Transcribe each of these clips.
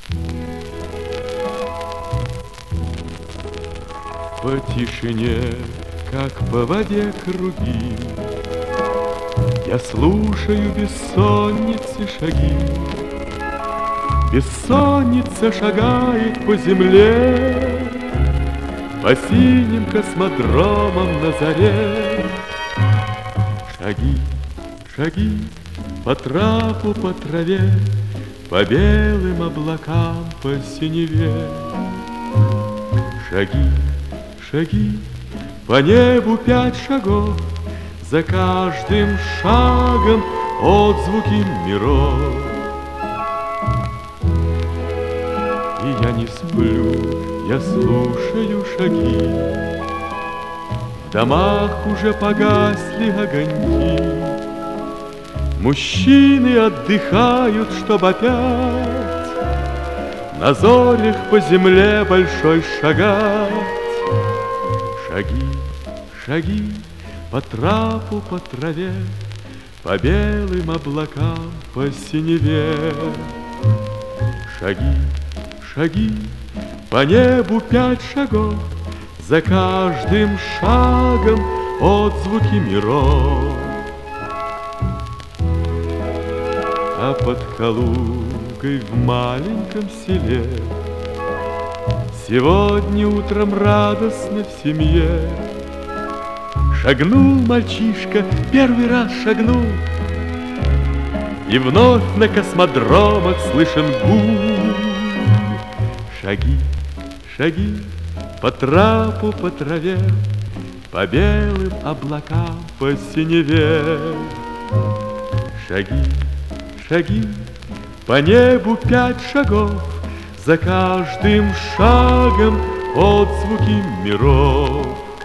По тишине, как по воде круги, я слушаю бессонницы шаги. Бессонница шагает по земле, по синим космодромам на заре. Шаги, шаги по трапу, по траве, по белым облакам, по синеве. Шаги, шаги по небу 5 шагов, за каждым шагом отзвуки миров. И я не сплю, я слушаю шаги. В домах уже погасли огоньки. Мужчины отдыхают, чтоб опять на зорях по земле большой шагать. Шаги, шаги по трапу, по траве, по белым облакам, по синеве. Шаги, шаги по небу 5 шагов, за каждым шагом отзвуки миров. А под Калугой в маленьком селе сегодня утром радостно в семье шагнул мальчишка, первый раз шагнул, и вновь на космодромах слышен гул. Шаги, шаги по трапу, по траве, по белым облакам, по синеве. Шаги, шаги по небу 5 шагов, за каждым шагом отзвуки миров.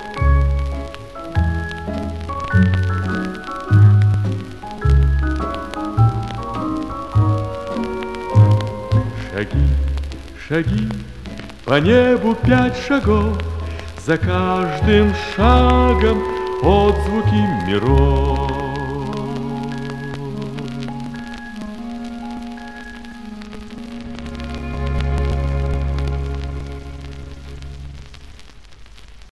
Шаги, шаги по небу 5 шагов, за каждым шагом отзвуки миров.